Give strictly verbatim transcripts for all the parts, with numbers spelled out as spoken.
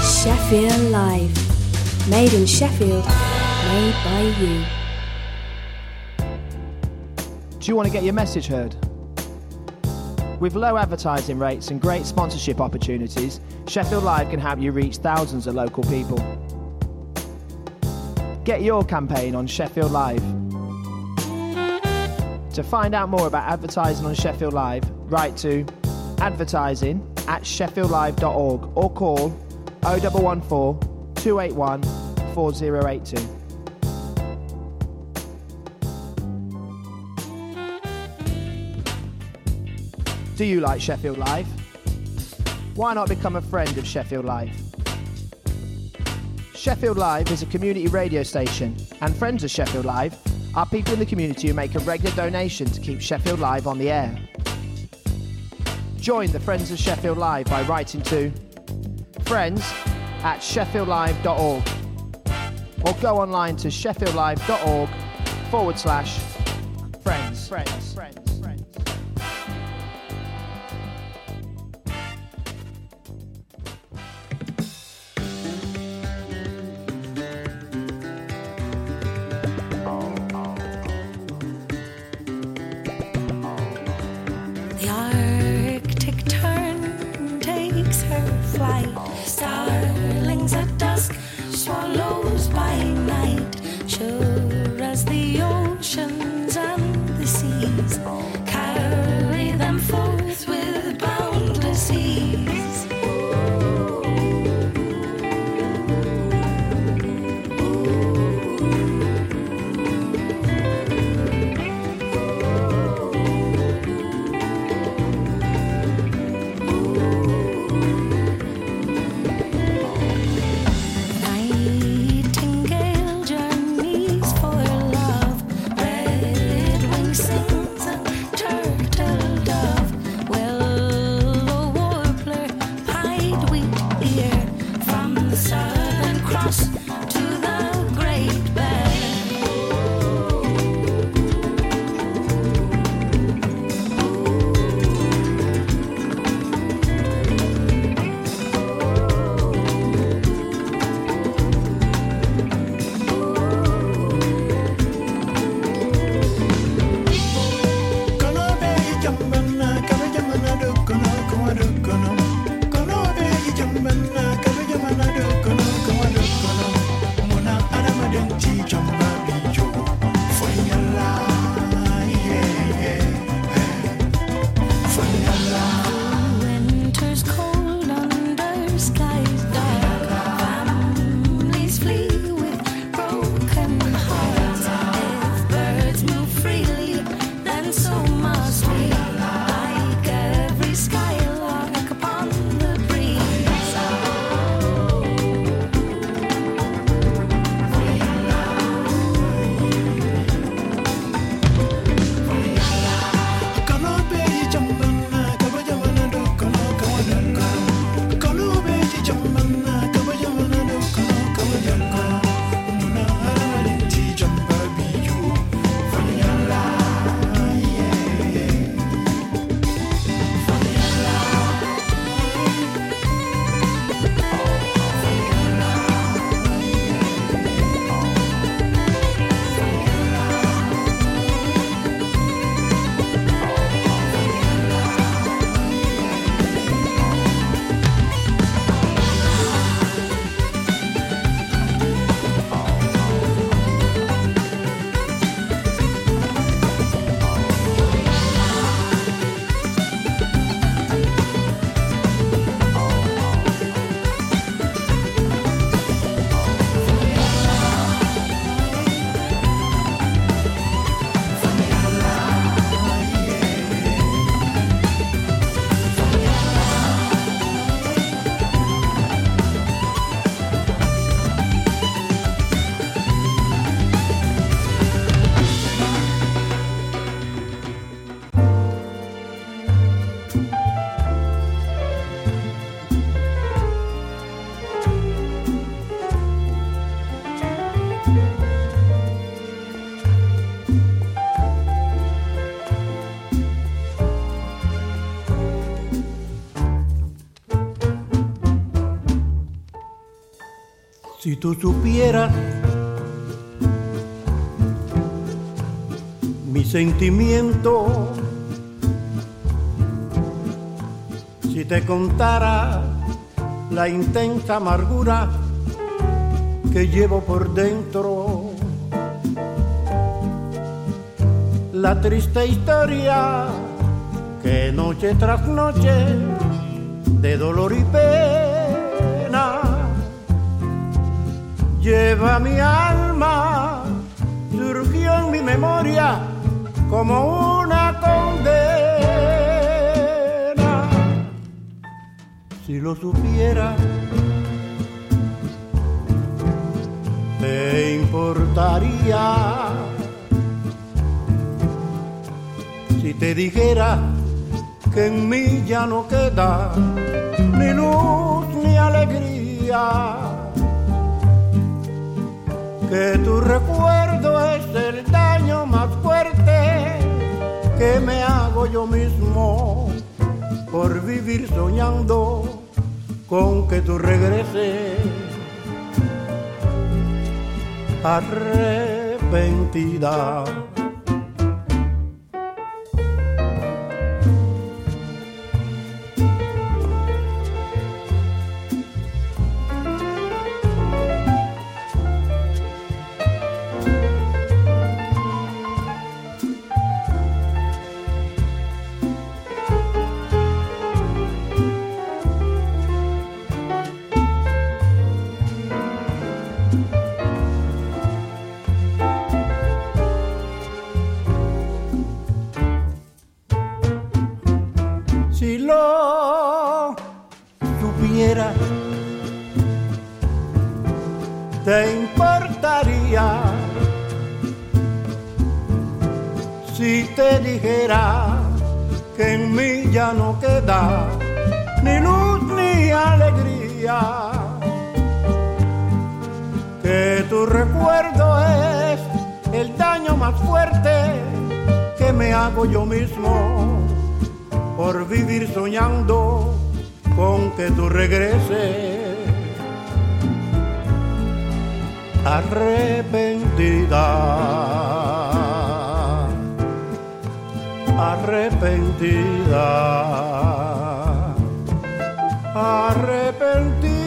Sheffield Live. Made in Sheffield, made by you. Do you want to get your message heard? With low advertising rates and great sponsorship opportunities, Sheffield Live can help you reach thousands of local people. Get your campaign on Sheffield Live. To find out more about advertising on Sheffield Live, write to advertising at sheffield live dot org or call oh one one four, two eight one, four oh eight two. Do you like Sheffield Live? Why not become a friend of Sheffield Live? Sheffield Live is a community radio station, and friends of Sheffield Live are people in the community who make a regular donation to keep Sheffield Live on the air. Join the Friends of Sheffield Live by writing to friends at sheffield live dot org or go online to sheffield live dot org forward slash friends. Friends. Friends. Starlings at dusk, swallows by night, sure as the oceans and the seas carry them forth with boundless ease. Kono be jamana, kabe jamana do kono, kono do kono. Si tú supieras mi sentimiento, si te contara la intensa amargura que llevo por dentro, la triste historia que noche tras noche de dolor y pena lleva mi alma, surgió en mi memoria como una condena. Si lo supiera, te importaría si te dijera que en mí ya no queda ni luz ni alegría, que tu recuerdo es el daño más fuerte que me hago yo mismo por vivir soñando con que tú regreses arrepentida. Si lo supiera, te importaría si te dijera que en mí ya no queda ni luz ni alegría, que tu recuerdo es el daño más fuerte que me hago yo mismo por vivir soñando con que tú regreses arrepentida, arrepentida, arrepentida.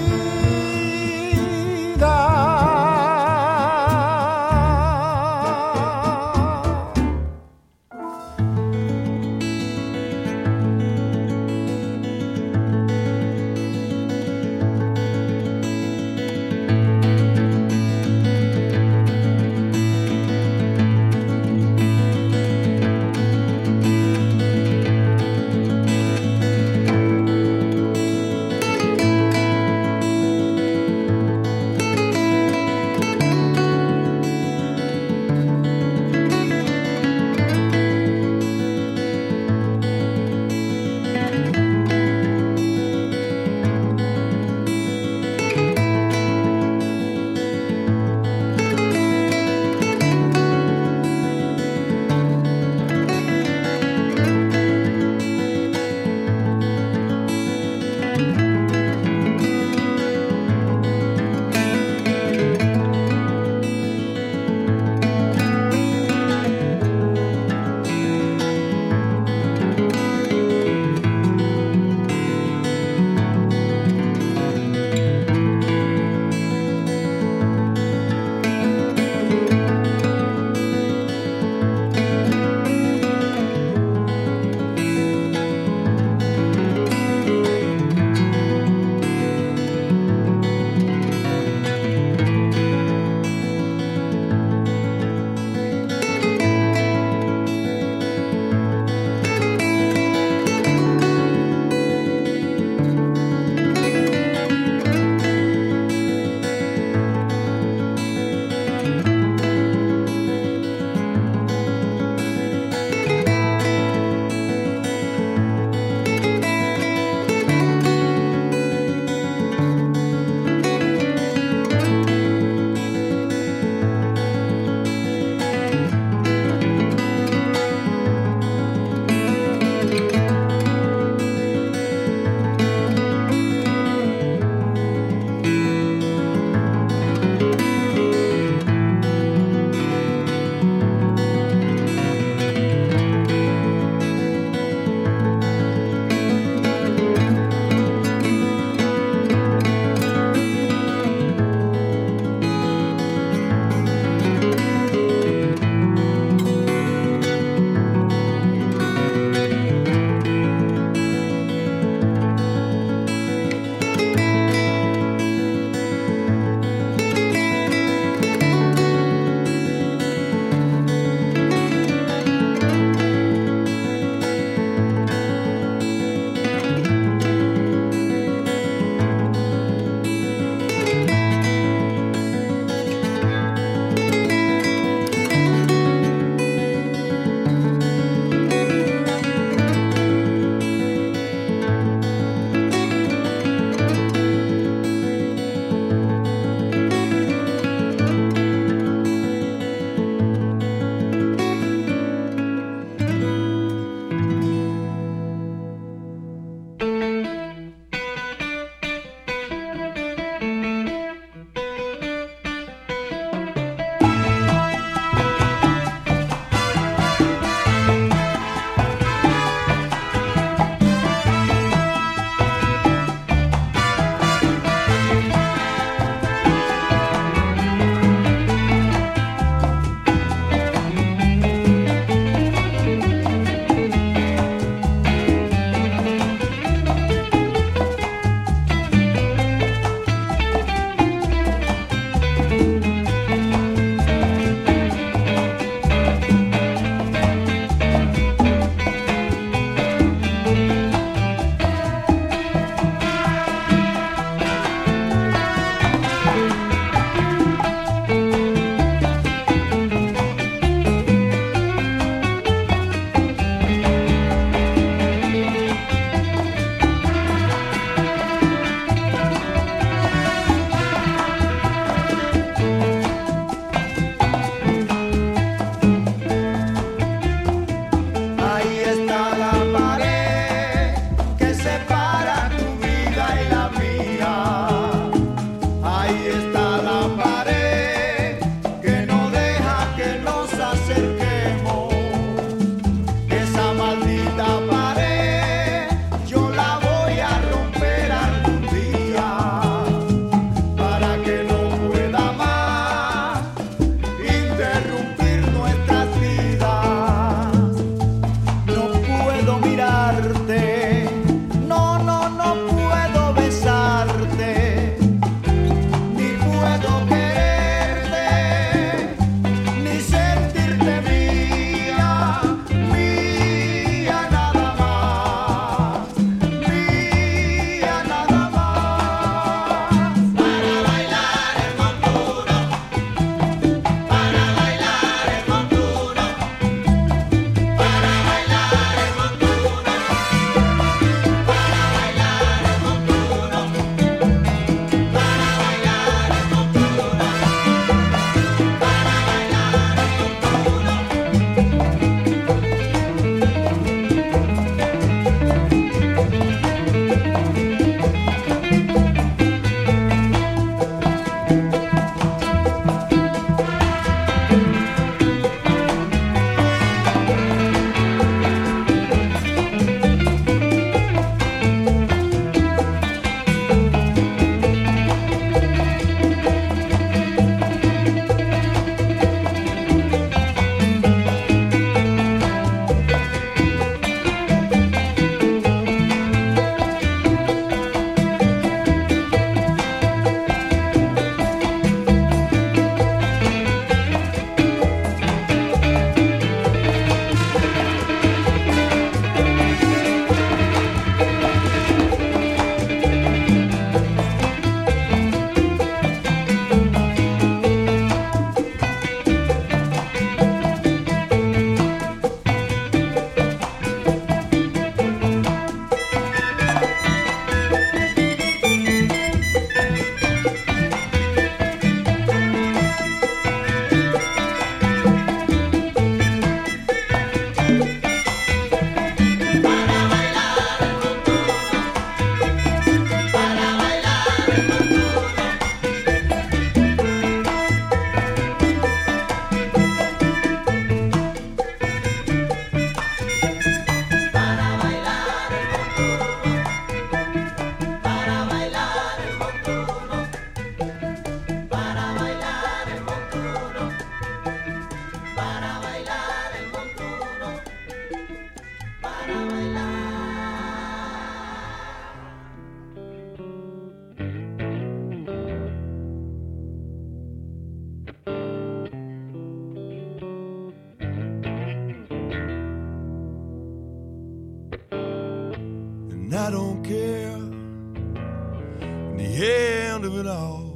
end of it all.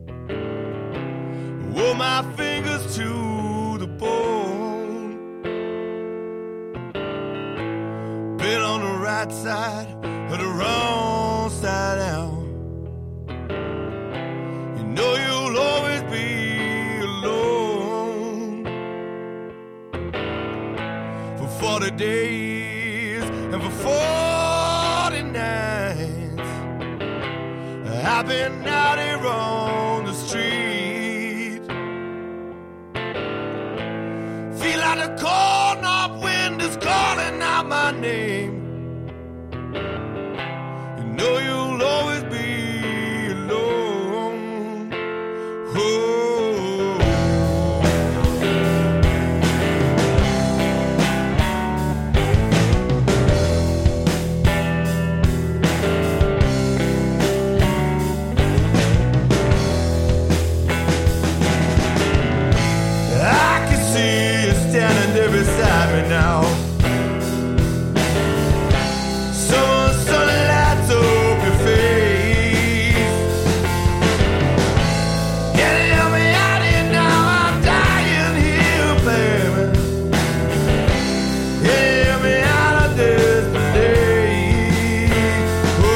Wore my fingers to the bone. Been on the right side or the wrong side down. You know you'll always be alone for forty days and for forty nights. I've been out here on the street. Feel like the cold north wind is calling out my name. You know you'll always be alone. Oh. Standing there beside me now. Summer sun lights up your face. Can you help me out here now? I'm dying here, baby. Can you help me out of this place? Oh.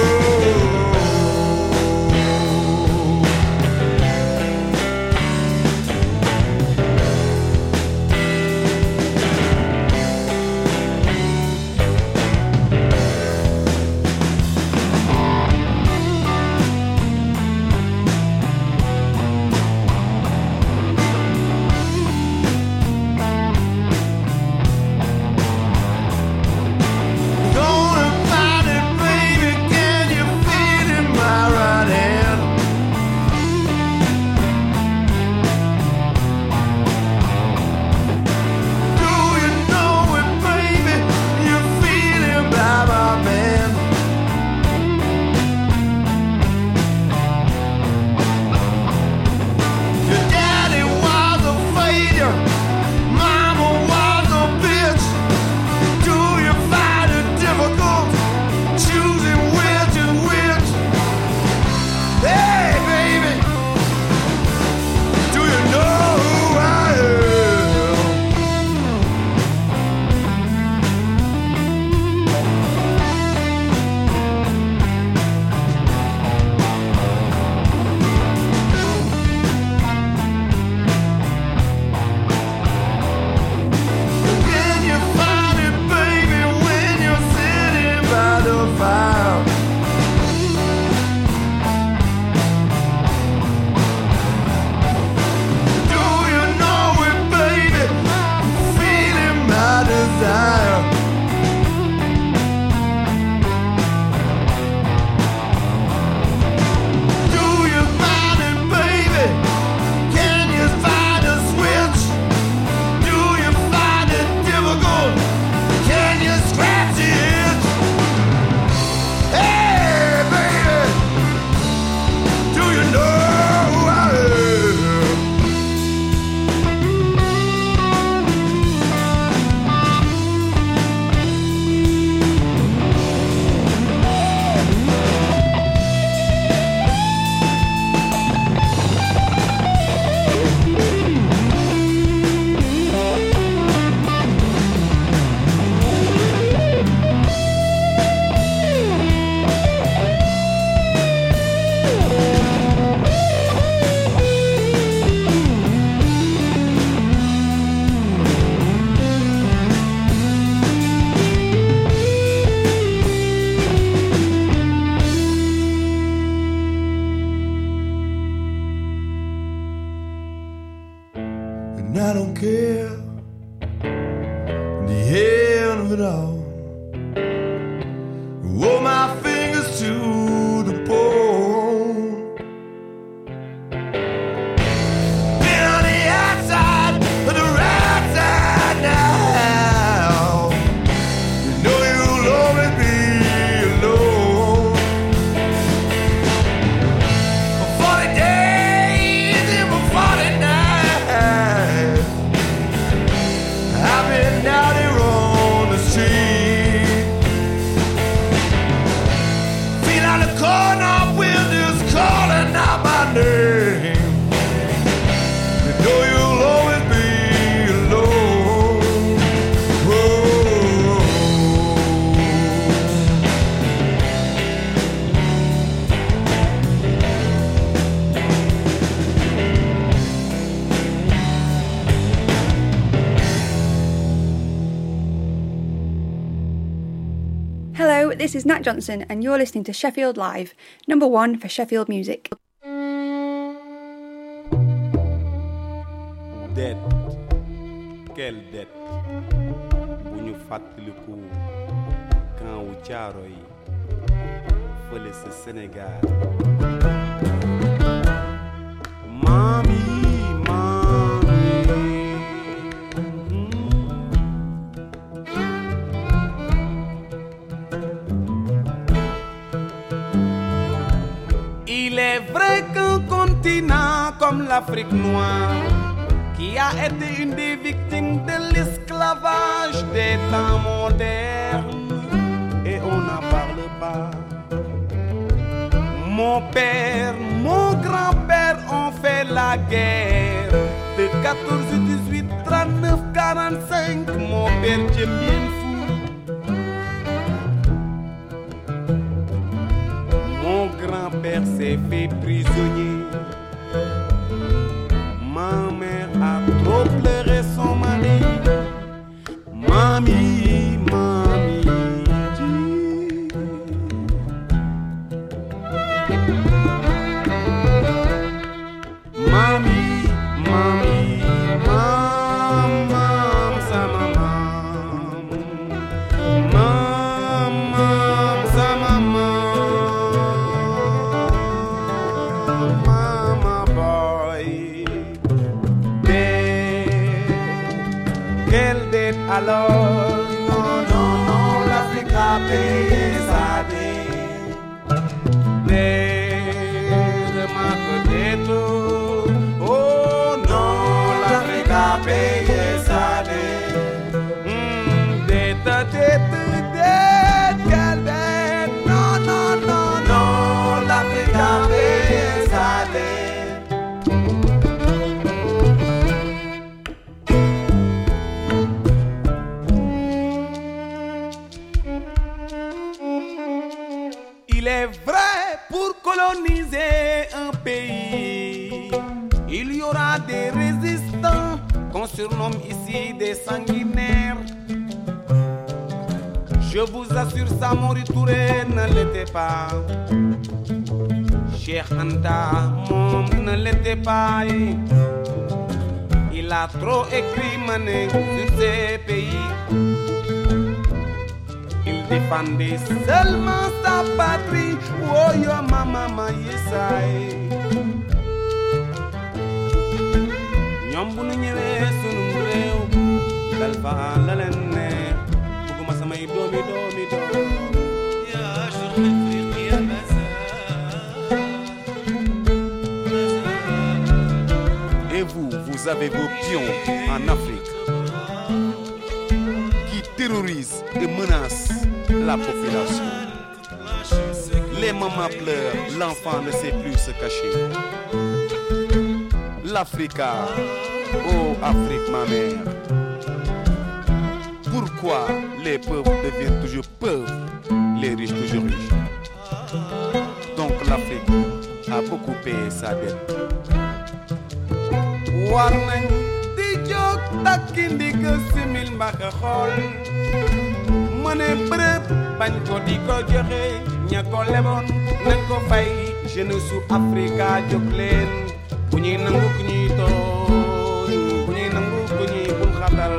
I don't care the end of it all. Wore my fingers to the bone. Been on the outside of the right side now. You know you'll always be alone for forty days and for forty nights. I've been out here on the street. this is Nat Johnson and you're listening to Sheffield Live, number one for Sheffield music. Dette, quelle dette, bu ñu fàttaliku camp wu Thiaroye yi fële sa Sénégal. Mami, mami, il est vrai qu'un continent comme l'Afrique noire, qui a été une des victimes de l'esclavage des temps modernes, et on n'en parle pas. Mon père, mon grand-père ont fait la guerre de quatorze, dix-huit, trente-neuf, quarante-cinq. Mon père est bien fou. Mon grand-père s'est fait prisonnier. Ma mère a trop pleuré son mari. Mami, mami, dis. Mami, mami, maman, sa maman. Maman, sa maman. Mama boy. Quelle dette alors? Non, non, non, l'Afrique a payé sa dette. Dette, ma dette. Oh non, l'Afrique a payé sa dette. Mm, dette, dette, dette, quelle dette? Non, non, non, non, l'Afrique a payé sa dette. Il est vrai, pour coloniser un pays, il y aura des résistants qu'on surnomme ici des sanguinaires. Je vous assure, Samori Touré ne l'était pas. Cheikh Anta Mom ne l'était pas. Il a trop écrit mané sur ces pays. Il défendait seulement sa patrie. Oh yo mama ma yesai. Ñom bu ñu ñëwé sunu réew dal fa la leen neex bëgguma samay doomi doomi doom ya Cheikh Afrique ya basa. Et vous, vous avez vos pions en Afrique qui terrorisent et menacent la population. Les mamans pleurent, l'enfant ne sait plus se cacher. L'Africa, oh Afrique ma mère. Pourquoi les pauvres deviennent toujours pauvres, les riches toujours riches? Donc l'Afrique a beaucoup payé sa dette. War nañ di jóg takki ndig simil mbaka xool mëne bërëb bañ ko di ko joxe ña ko leboon nañ ko fay jeunesse su Africa jóg leen bu ñuy nangu ku ñuy tooñ bu ñuy nangu ku ñuy bul xatal.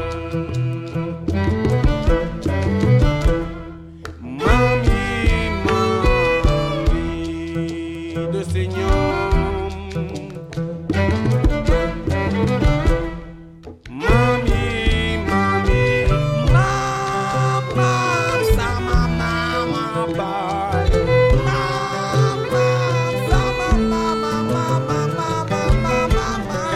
Mami, mami de Seigneur. Mama,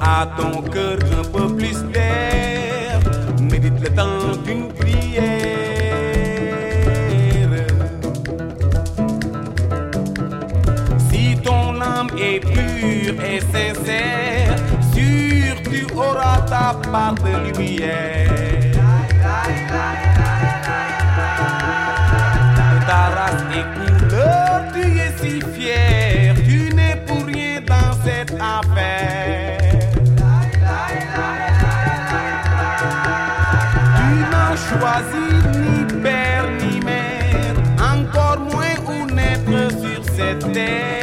à ton cœur un peu plus d'air. Médite le temps d'une prière. Si ton âme est pure et sincère, sûr tu auras ta part de lumière. De ta race et couleur, tu es si fier, tu n'es pour rien dans cette affaire. Tu n'as choisi ni père ni mère, encore moins où naître sur cette terre.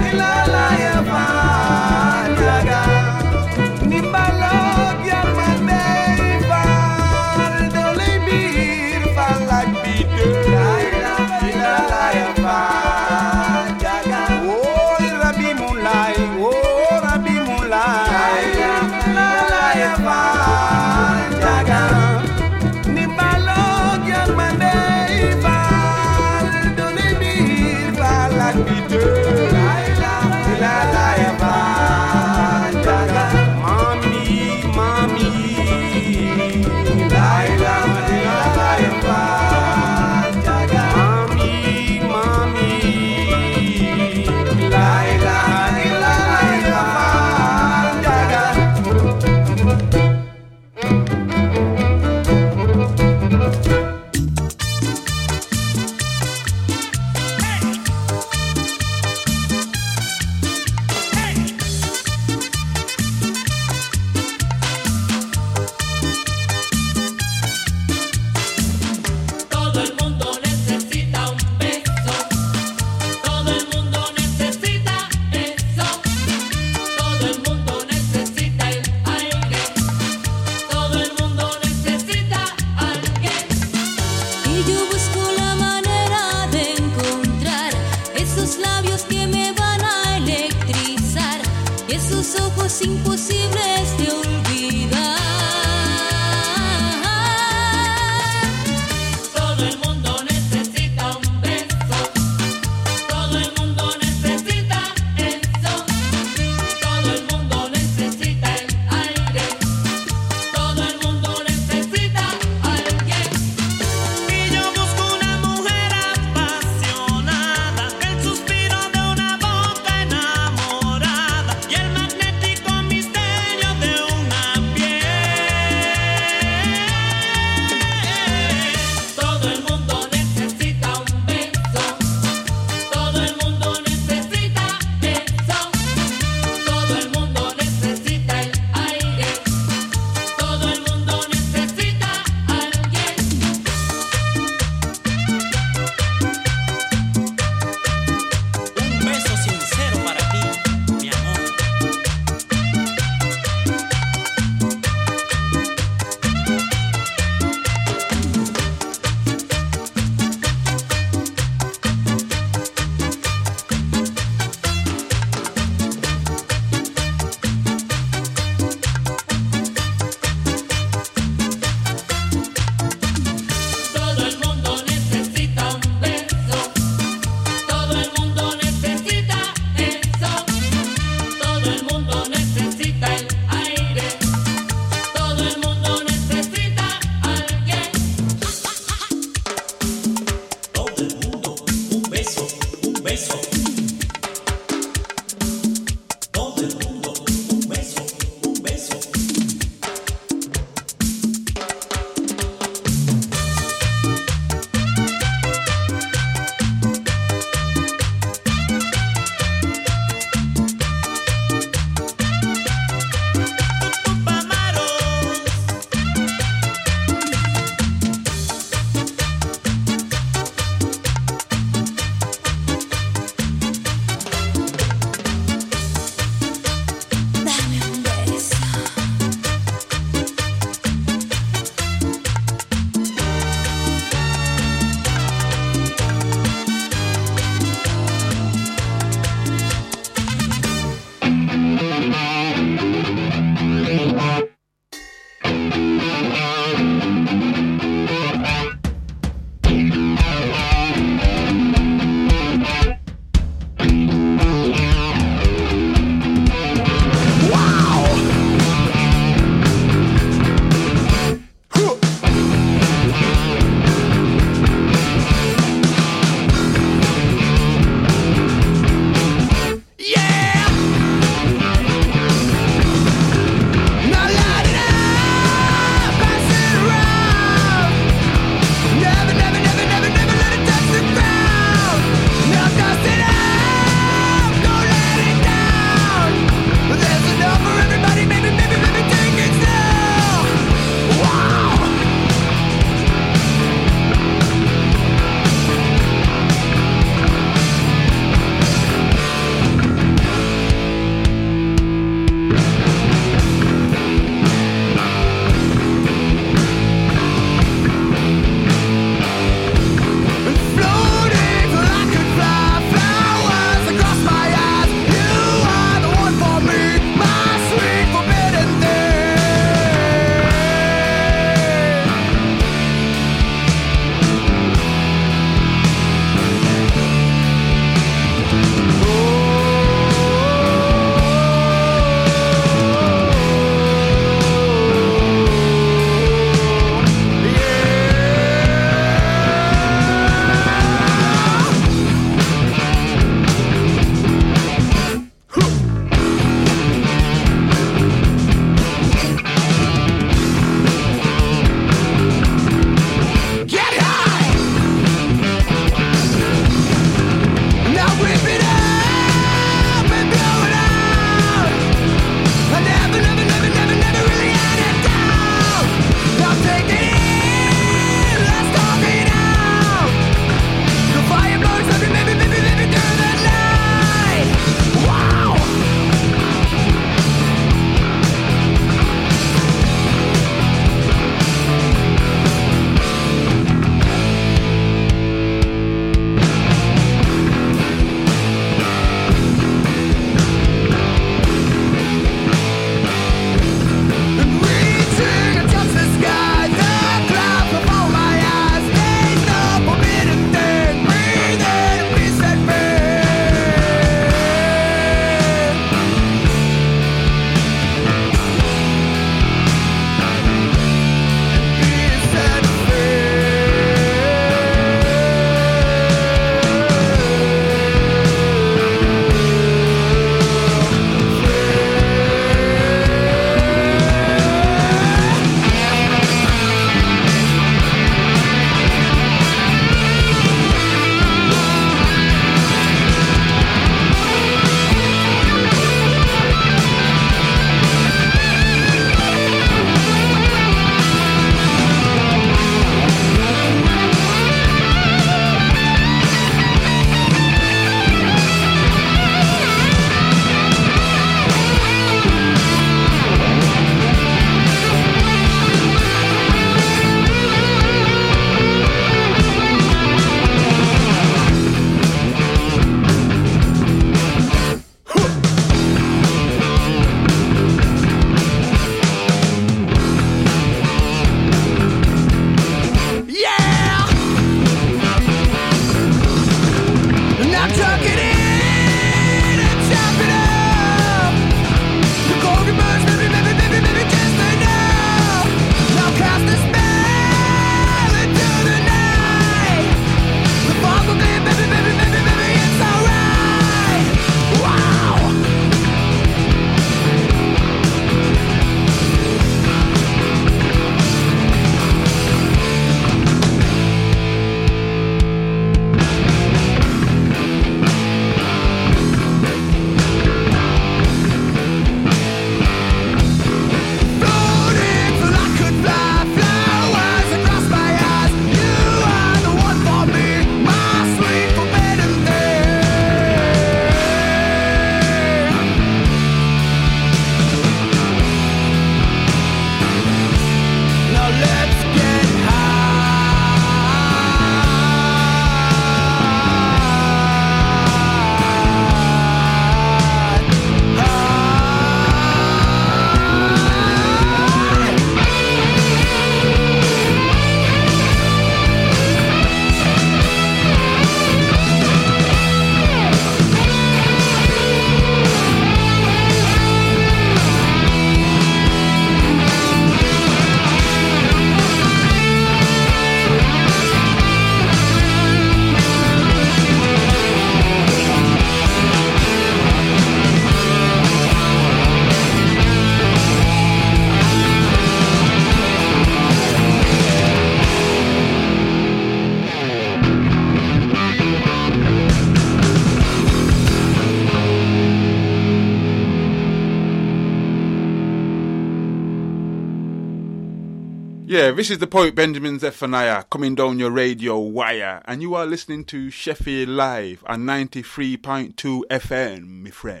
Yeah, this is the poet Benjamin Zephaniah coming down your radio wire, and you are listening to Sheffield Live on ninety-three point two F M, my friend.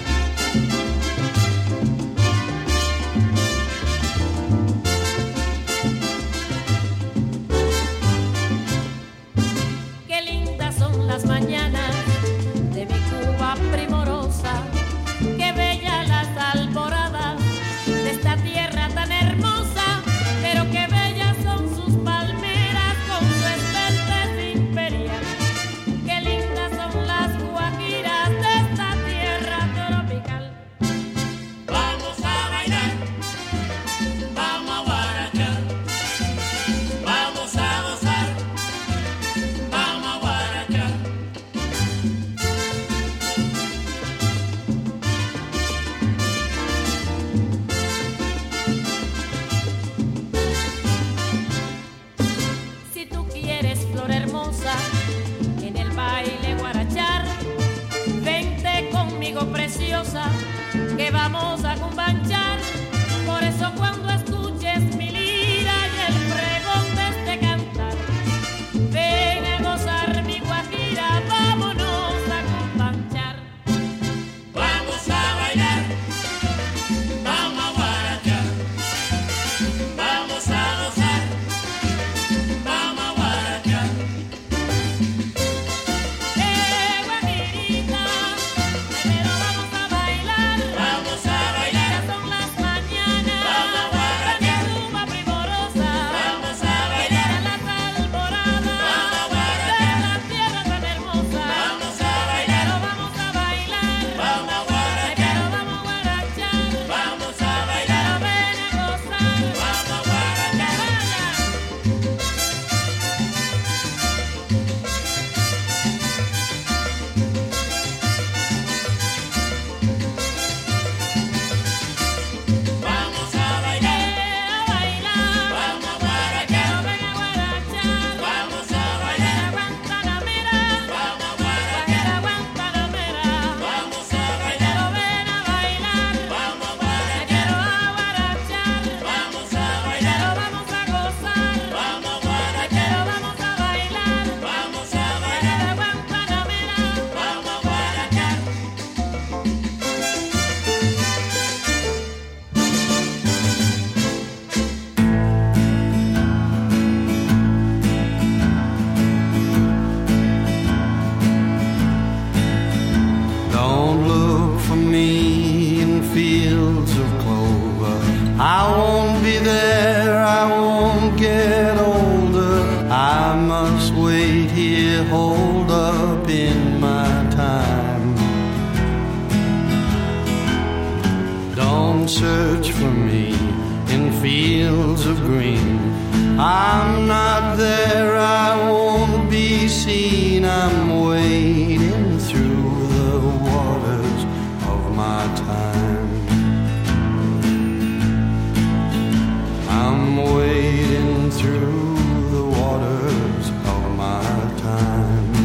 Qué lindas son las mañanas de mi Cuba primorosa, qué bellas las alboradas de esta tierra tan hermosa, pero qué bellas son sus palmeras con su esbeltez imperial, qué lindas son las guajiras de esta tierra tropical. Vamos a bailar, vamos a guarachar, vamos a gozar, vamos a guarachar. Si tú quieres, flor hermosa, en el baile guarachar, vente conmigo, preciosa, que vamos a cumbanchar. Por eso cuando escuches mi lira y el pregón de este cantar, ven a gozar mi guajira, vámonos a cumbanchar. Vamos a bailar, vamos a guarachar, vamos a gozar, vamos a guarachar. Eh, guajirita, primero vamos a bailar, vamos a bailar. Ya son las mañanas, vamos a guarachar. De Cuba primorosa, vamos a bailar. En las alboradas, vamos a guarachar. De la tierra tan hermosa, vamos a bailar. Pero vamos a bailar, vamos a guarachar. Pero vamos a guarachar, vamos a bailar. Pero ven a gozar, vamos a guarachar. Vaya. Vamos a bailar, a bailar, vamos a guarachar, ven a guarachar, vamos a bailar, Guantanamera, vamos a guarachar, Guantanamera, vamos a bailar, ven a bailar, vamos a guarachar, a guarachar, vamos a bailar, vamos a gozar, vamos a guarachar, vamos a bailar, vamos a bailar, Guantanamera, vamos a guarachar. Don't look for me in fields of clover. I won't be there, I won't get older. I must wait here, hold up in my time. Don't search for me in fields of green. I'm not there, I won't be seen. I'm wading through the waters of my time. I'm wading through the waters of my time.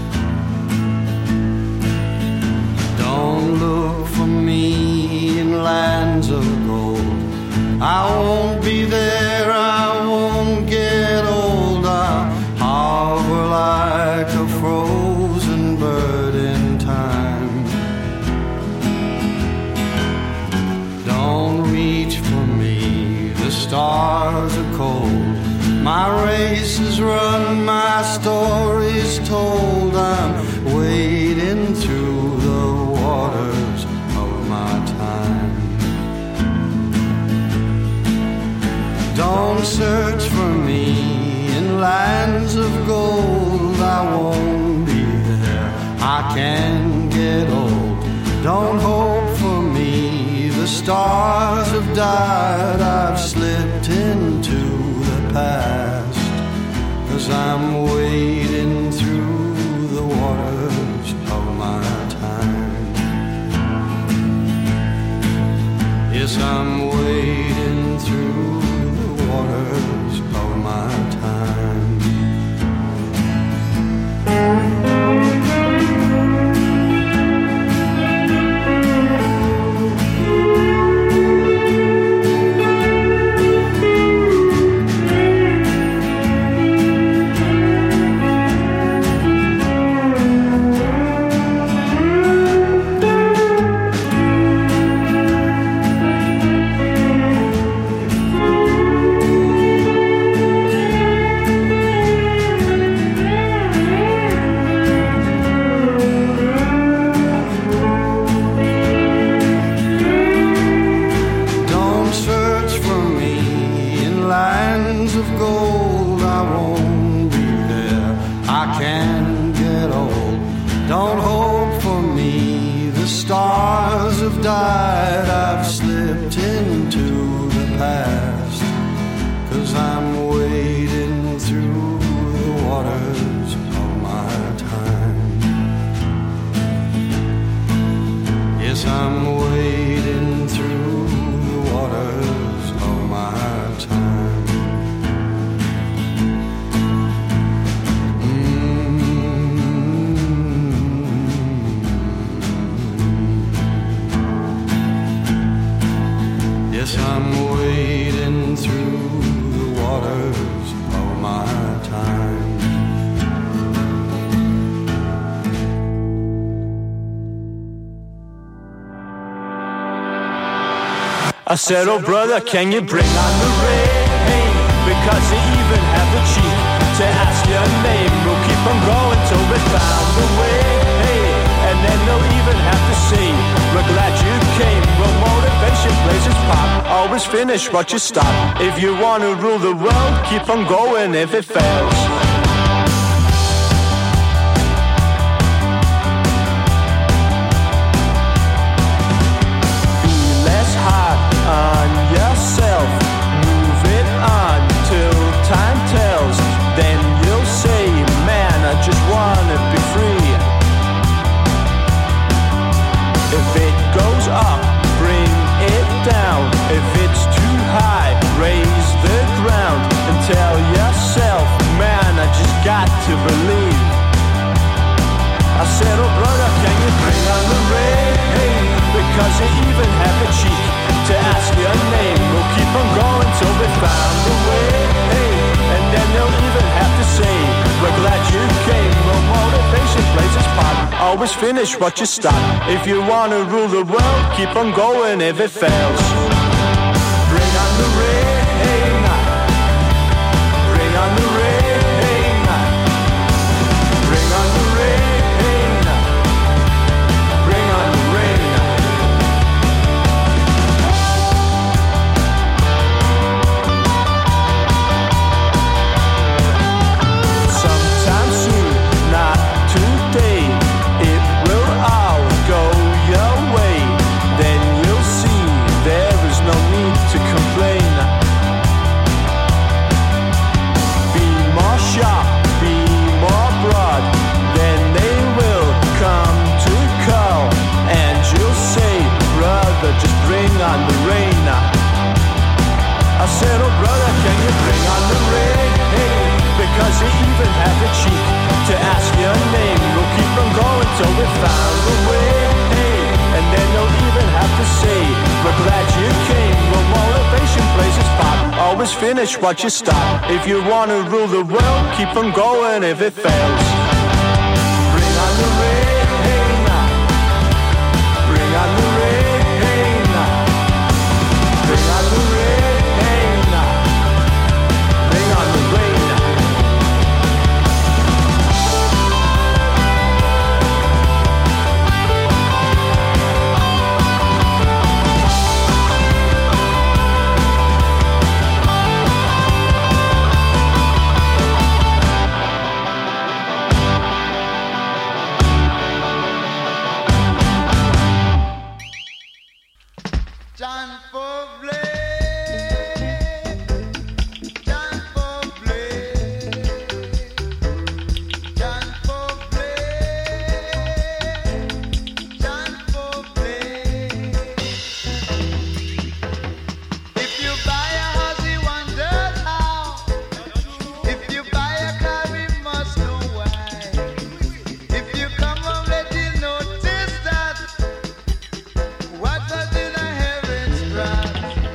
Don't look for me in lands of gold. I won't be there, I won't get old. I'll harbor like a frozen bird in time. Don't reach for me, the stars are cold. My race is run, my story's told. I'm wading through the waters of my time. Don't search for me in lands of gold. I won't be there, I can't get old. Don't hope for me, the stars have died. I've slipped into the past, 'cause I'm wading through the waters of my time. Yes, I'm wading through the waters of my time. died, I've slipped into the past, 'cause I'm wading through the waters of my time. Yes, I'm wading through the waters of my time. Yes, I'm wading through the waters of my time. I said, oh brother, can you bring on the rain? Because they even have the cheek to ask your name. We'll keep on going till we found the way. And then they'll even have to say, we're glad you came. Well, motivation plays its part. Always finish what you start. If you want to rule the world, keep on going if it fails. Be less hard on yourself. Move it on till time tells. Then you'll say, man, I just want to be free. If it goes up, bring it down. If it's too high, raise the ground. And tell yourself, man, I just got to believe. I said, oh brother, can you bring on the rain? Because you even have the cheek to ask your name. We'll keep on going till we found the way. And then they'll even have to say, we're glad you came. Well, motivation plays its part. Always finish what you start. If you want to rule the world, keep on going if it fails. Bring on the rain. Bring on the rain. Bring on the rain. Bring on the rain. Sometime soon, not today, it will all go your way. Then you'll see there is no need to complain. Be more sharp, be more broad, then they will come to call. And you'll say, brother, just bring on the rain. I said, oh brother, can you bring on the rain? Because you even have the cheek to ask your name. We'll keep on going till we found the way. And then they'll even have to say, we're glad you came. Well, motivation plays its part. Always finish what you start. If you want to rule the world, keep on going if it fails. Bring on the rain. Bring on the rain. Bring on the rain. Bring on the rain. What does in a heaven's cry?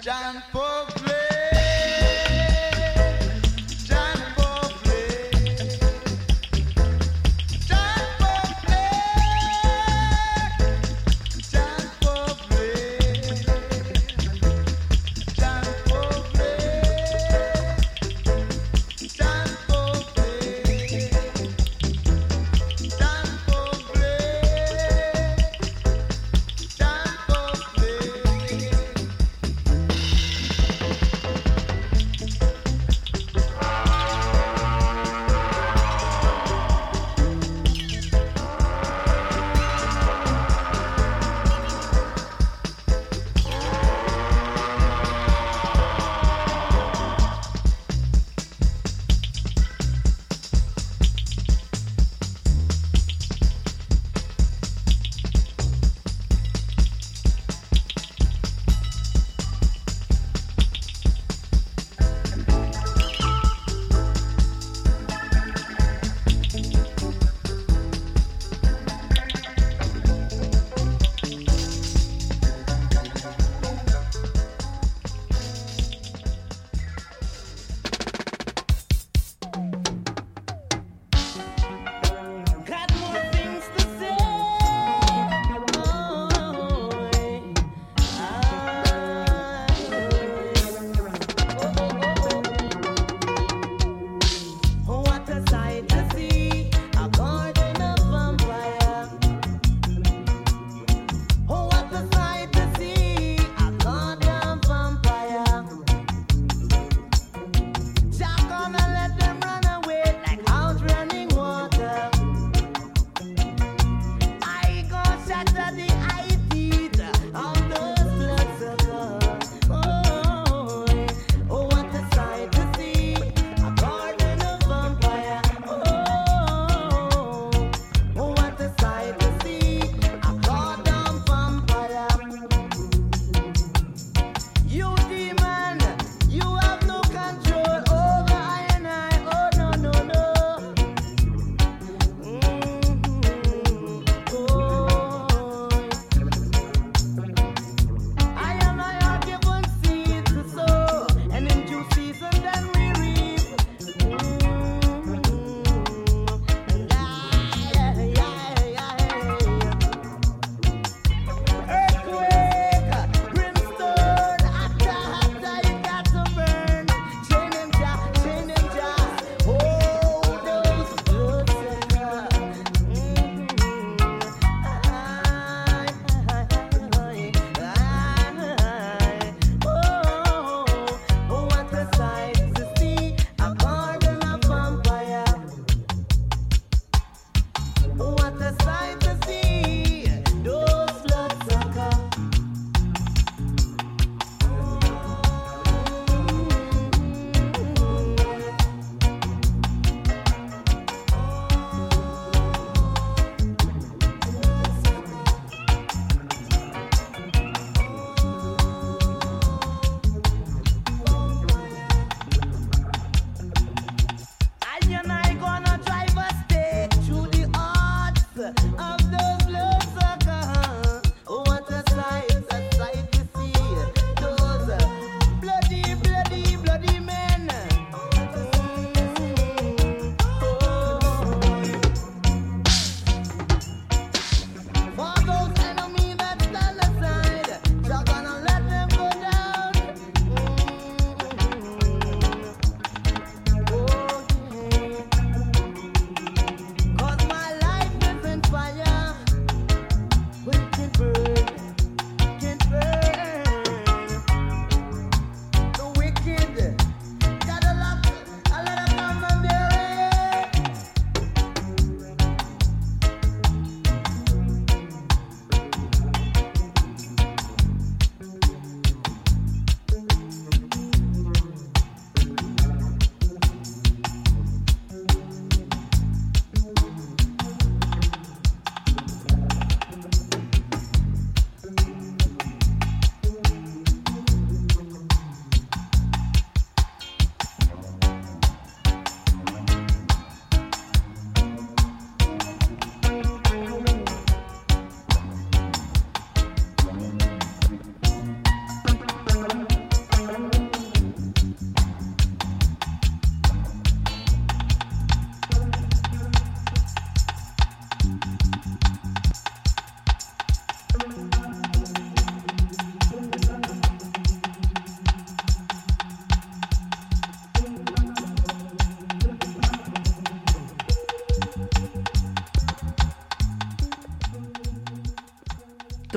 Jean Pauvre, Jean Pauvre, Jean Pauvre, Jean Pauvre, Jean Pauvre, Jean Pauvre, Jean Pauvre, Jean Pauvre.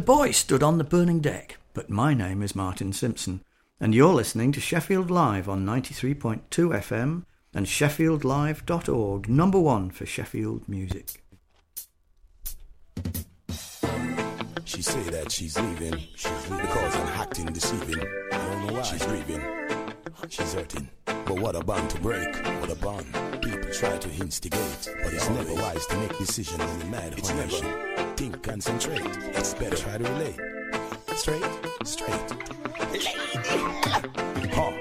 boy stood on the burning deck, but my name is Martin Simpson, and you're listening to Sheffield Live on ninety-three point two F M and sheffield live dot org, number one for Sheffield music. She say that she's leaving, she's leaving because I'm acting deceiving. I don't know why. She's grieving, she's hurting. But what a bond to break, what a bond. People try to instigate, but it's never wise to make decisions in the mad. It's never think, concentrate. It's better try to relate. Straight, straight. Lady, huh.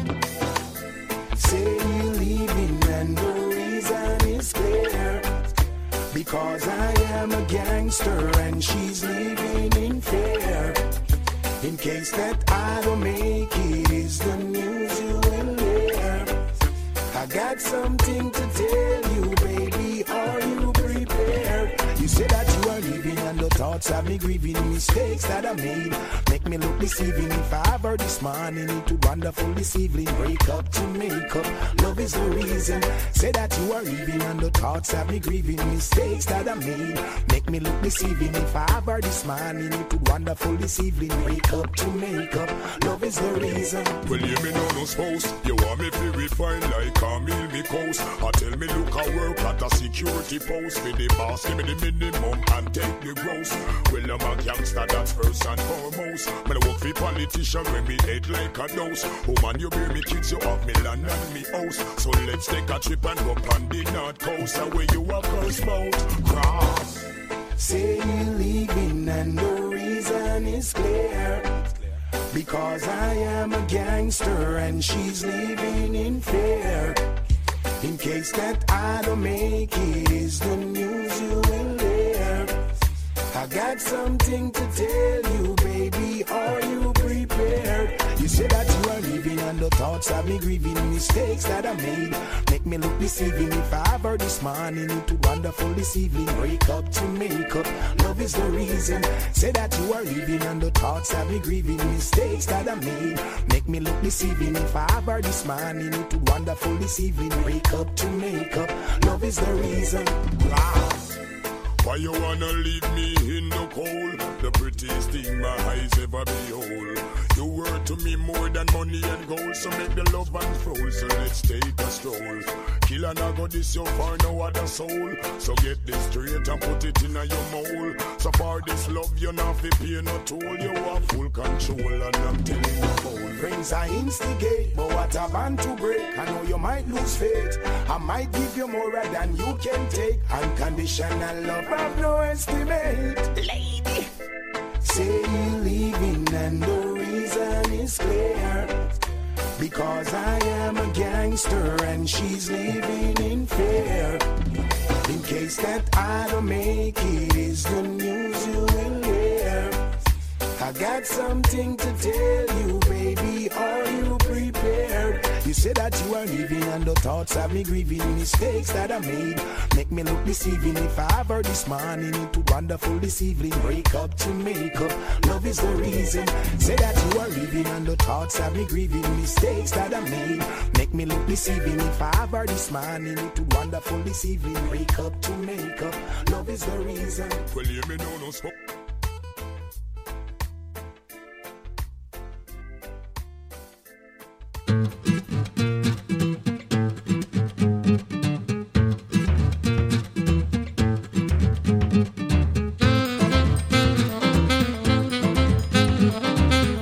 Say you're leaving and the reason is clear. Because I am a gangster and she's living in fear. In case that I don't make it, is the news you will hear. I got something to tell you, baby, are you prepared? You say that you are leaving and the thoughts have me grieving. Mistakes that I made make me look deceiving. If I ever this morning, it would wonderful this evening. Break up to make up, love is the reason. Say that you are leaving and the thoughts have me grieving. Mistakes that I made make me look deceiving. If I ever this morning, it would wonderful this evening. Break up to make up, love is the reason. Well, you me know no spouse. You want me to refine like a meal me coast. I tell me look I work at a security post. For the boss, give me the minimum and take the gross. Well, I'm a gangster, that's first and foremost. But I work for politician when me head like a dose. Oh man, you bear me kids, you have me land and me house. So let's take a trip and go on the north coast. Where you a curse bout, cross. Say you're leaving and the reason is clear. Because I am a gangster and she's living in fear. In case that I don't make it, is the news you will hear. I got something to tell you, baby, are you prepared? You say that you are leaving and the thoughts have me grieving. Mistakes that I made make me look deceiving. If I ever this morning, it would wonderful this evening. Break up to make up, love is the reason. Say that you are leaving and the thoughts have me grieving. Mistakes that I made make me look deceiving. If I ever this morning, it would wonderful this evening. Break up to make up, love is the reason. Wow. Why you wanna leave me in the cold? The prettiest thing my eyes ever behold. You were to me more than money and gold. So make the love unfold, so let's take a stroll. Kill and I got this, you find no other soul. So get this straight and put it in your mold. So for this love, you're not fi pay no toll. You have full control and I'm telling you cold. Friends I instigate, but what a band to break. I know you might lose faith. I might give you more than you can take. Unconditional love, have no estimate. Lady, say you're leaving and the reason is clear. Because I am a gangster and she's living in fear. In case that I don't make it, is the news you will hear. I got something to tell you, baby, are you prepared? You say that you are leaving and the thoughts have me grieving. Mistakes that I made make me look deceiving. If I ever this morning, it would wonderful this evening. Break up to make up, love is the reason. Say that you are leaving and the thoughts have me grieving. Mistakes that I made make me look deceiving. If I ever this morning, it would wonderful this evening. Break up to make up, love is the reason. Well, you me know no spouse. Thank you.